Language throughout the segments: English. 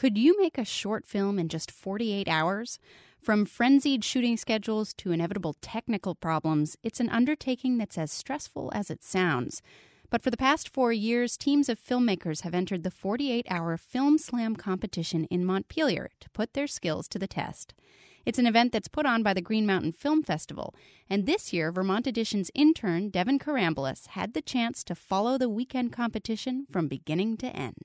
Could you make a short film in just 48 hours? From frenzied shooting schedules to inevitable technical problems, it's an undertaking that's as stressful as it sounds. But for the past 4 years, teams of filmmakers have entered the 48-hour Film Slam competition in Montpelier to put their skills to the test. It's an event that's put on by the Green Mountain Film Festival, and this year, Vermont Edition's intern, Devin Karambolas, had the chance to follow the weekend competition from beginning to end.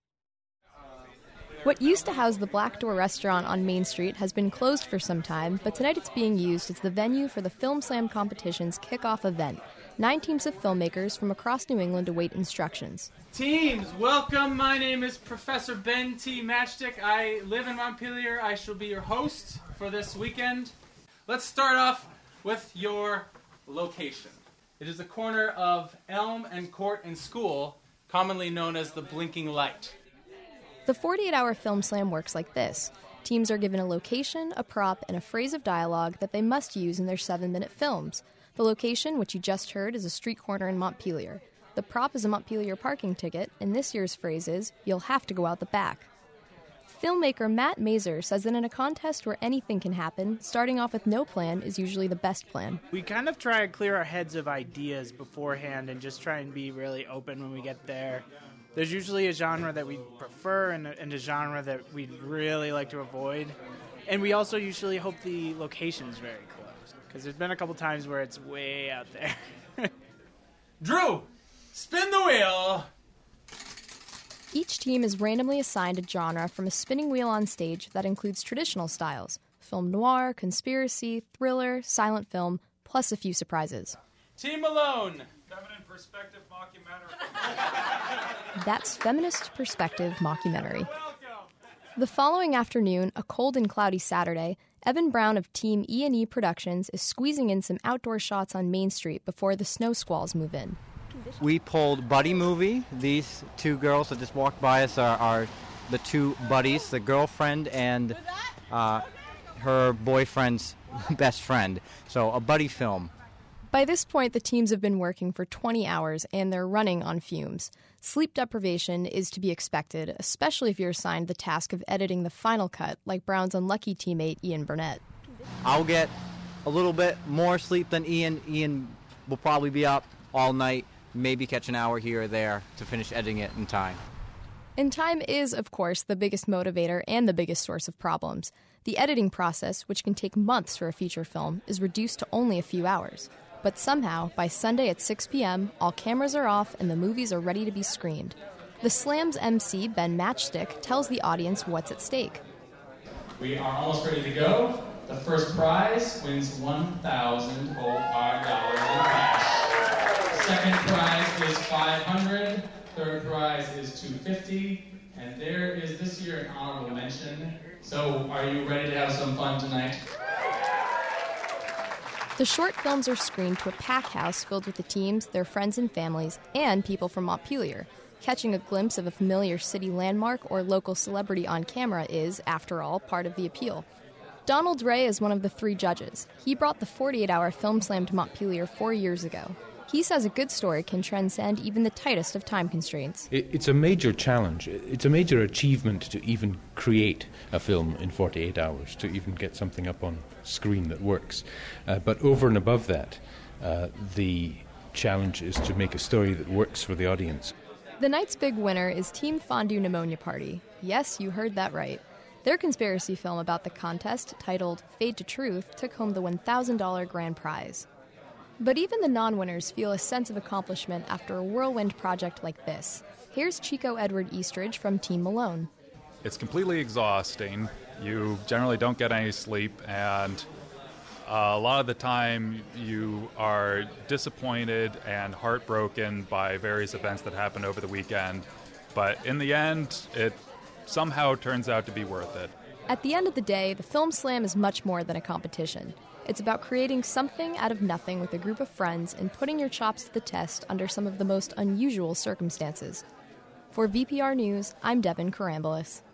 What used to house the Black Door restaurant on Main Street has been closed for some time, but tonight it's being used as the venue for the Film Slam competition's kickoff event. 9 teams of filmmakers from across New England await instructions. Teams, welcome. My name is Professor Ben T. Matchstick. I live in Montpelier. I shall be your host for this weekend. Let's start off with your location. It is the corner of Elm and Court and School, commonly known as the Blinking Light. The 48-hour Film Slam works like this. Teams are given a location, a prop, and a phrase of dialogue that they must use in their 7-minute films. The location, which you just heard, is a street corner in Montpelier. The prop is a Montpelier parking ticket, and this year's phrase is, "You'll have to go out the back." Filmmaker Matt Mazer says that in a contest where anything can happen, starting off with no plan is usually the best plan. We kind of try and clear our heads of ideas beforehand and just try and be really open when we get there. There's usually a genre that we prefer and a genre that we'd really like to avoid. And we also usually hope the location's very close, because there's been a couple times where it's way out there. Drew, spin the wheel! Each team is randomly assigned a genre from a spinning wheel on stage that includes traditional styles: film noir, conspiracy, thriller, silent film, plus a few surprises. Team Malone! Feminine Perspective Mockumentary. That's Feminist Perspective Mockumentary. The following afternoon, a cold and cloudy Saturday, Evan Brown of Team E&E Productions is squeezing in some outdoor shots on Main Street before the snow squalls move in. We pulled Buddy Movie. These 2 girls that just walked by us are the 2 buddies, the girlfriend and her boyfriend's best friend. So a buddy film. By this point, the teams have been working for 20 hours, and they're running on fumes. Sleep deprivation is to be expected, especially if you're assigned the task of editing the final cut, like Brown's unlucky teammate Ian Burnett. I'll get a little bit more sleep than Ian. Ian will probably be up all night, maybe catch an hour here or there to finish editing it in time. And time is, of course, the biggest motivator and the biggest source of problems. The editing process, which can take months for a feature film, is reduced to only a few hours. But somehow, by Sunday at 6 p.m., all cameras are off and the movies are ready to be screened. The Slam's MC, Ben Matchstick, tells the audience what's at stake. We are almost ready to go. The first prize wins $1,000 in cash. Second prize is $500. Third prize is $250. And there is this year an honorable mention. So are you ready to have some fun tonight? The short films are screened to a pack house filled with the teams, their friends and families, and people from Montpelier. Catching a glimpse of a familiar city landmark or local celebrity on camera is, after all, part of the appeal. Donald Ray is one of the 3 judges. He brought the 48-hour Film Slam to Montpelier 4 years ago. He says a good story can transcend even the tightest of time constraints. It's a major challenge. It's a major achievement to even create a film in 48 hours, to even get something up on screen that works. But over and above that, the challenge is to make a story that works for the audience. The night's big winner is Team Fondue Pneumonia Party. Yes, you heard that right. Their conspiracy film about the contest, titled Fade to Truth, took home the $1,000 grand prize. But even the non-winners feel a sense of accomplishment after a whirlwind project like this. Here's Chico Edward Eastridge from Team Malone. It's completely exhausting. You generally don't get any sleep, and a lot of the time you are disappointed and heartbroken by various events that happened over the weekend. But in the end, it somehow turns out to be worth it. At the end of the day, the Film Slam is much more than a competition. It's about creating something out of nothing with a group of friends and putting your chops to the test under some of the most unusual circumstances. For VPR News, I'm Devin Karambolas.